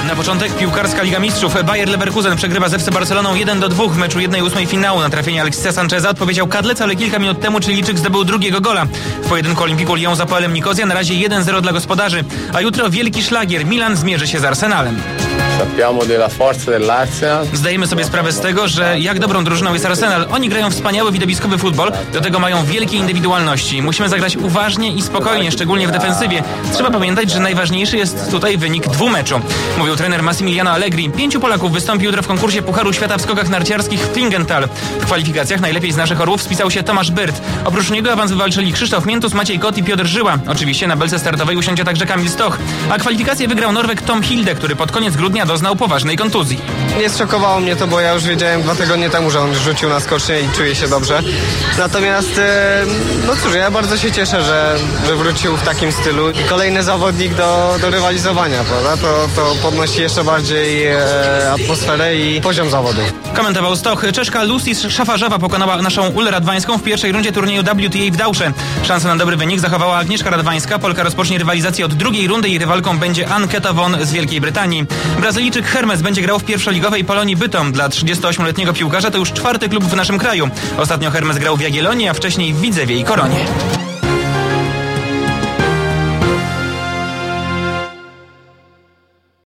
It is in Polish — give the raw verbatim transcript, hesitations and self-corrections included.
Na początek piłkarska Liga Mistrzów. Bayer Leverkusen przegrywa z F C Barceloną jeden do dwóch w meczu jednej ósmej finału. Na trafienie Alexisa Sancheza odpowiedział Kadlec, ale kilka minut temu Chilijczyk zdobył drugiego gola. W pojedynku Olimpiku Lyon z Apoelem Nikozja na razie jeden zero dla gospodarzy. A jutro wielki szlagier. Milan zmierzy się z Arsenalem. Zdajemy sobie sprawę z tego, że jak dobrą drużyną jest Arsenal. Oni grają wspaniały, widowiskowy futbol, do tego mają wielkie indywidualności. Musimy zagrać uważnie i spokojnie, szczególnie w defensywie. Trzeba pamiętać, że najważniejszy jest tutaj wynik dwumeczu, mówił trener Massimiliano Allegri. Pięciu Polaków wystąpi jutro w konkursie Pucharu Świata w skokach narciarskich w Klingenthal. W kwalifikacjach najlepiej z naszych orłów spisał się Tomasz Byrt. Oprócz niego awans wywalczyli Krzysztof Miętus, Maciej Kot i Piotr Żyła. Oczywiście na belce startowej usiądzie także Kamil Stoch. A kwalifikację wygrał Norweg Tom Hilde, który pod koniec grudnia doznał poważnej kontuzji. Nie zszokowało mnie to, bo ja już wiedziałem dwa tygodnie temu, że on rzucił na skocznie i czuje się dobrze. Natomiast, e, no cóż, ja bardzo się cieszę, że, że wrócił w takim stylu. I kolejny zawodnik do, do rywalizowania, prawda? To, to podnosi jeszcze bardziej e, atmosferę i poziom zawodu. Komentował Stoch. Czeszka Lucy Szafarzowa pokonała naszą Ulę Radwańską w pierwszej rundzie turnieju W T A w Dausze. Szansę na dobry wynik zachowała Agnieszka Radwańska. Polka rozpocznie rywalizację od drugiej rundy i rywalką będzie Anketa Von z Wielkiej Brytanii. Brazylijczyk Hermes będzie grał w pierwszoligowej Polonii Bytom. Dla trzydziestoośmioletniego piłkarza to już czwarty klub w naszym kraju. Ostatnio Hermes grał w Jagiellonii, a wcześniej w Widzewie i Koronie.